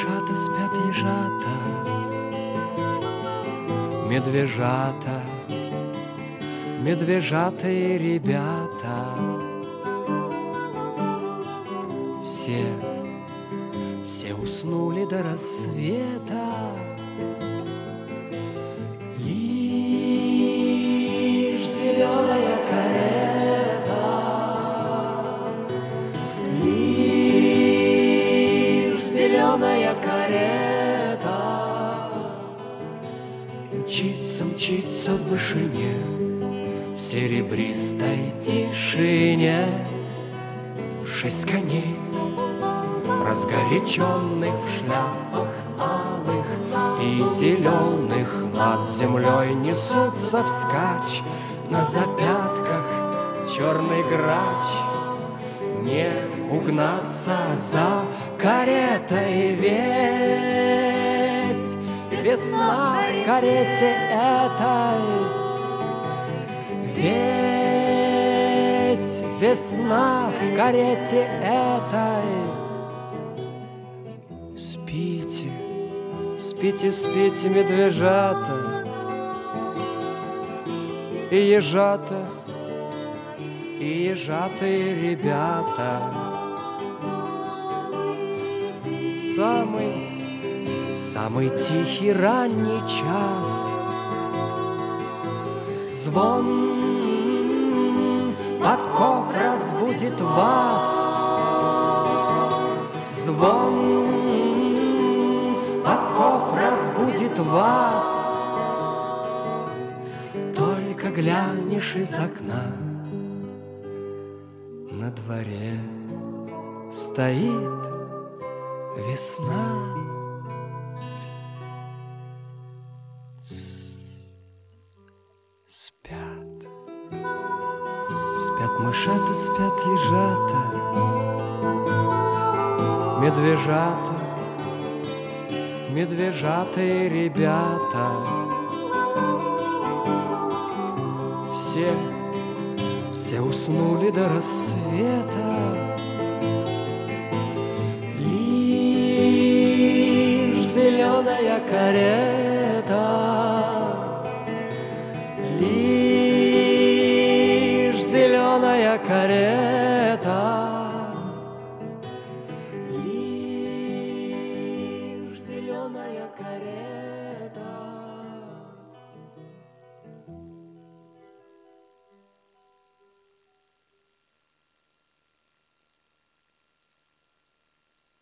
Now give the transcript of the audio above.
мышата, спят ежата, медвежата, медвежата и ребята. Все уснули до рассвета. Лишь зеленая карета, лишь зеленая карета мчится, мчится в вышине, в серебристой тишине. 6 коней, разгоряченных в шляпах алых и зеленых, над землей несутся вскачь. На запятках черный грач, не угнаться за каретой, ведь весна в карете этой, ведь весна в карете этой. Спите, спите, спите, медвежата и ежата, и ежата, и ребята. В самый тихий ранний час звон подков разбудит вас. Звон подков разбудит вас. Только глянешь из окна, на дворе стоит весна. Спят, спят мышата, спят ежата, медвежата, медвежата и ребята. Все уснули до рассвета. Лишь зеленая карета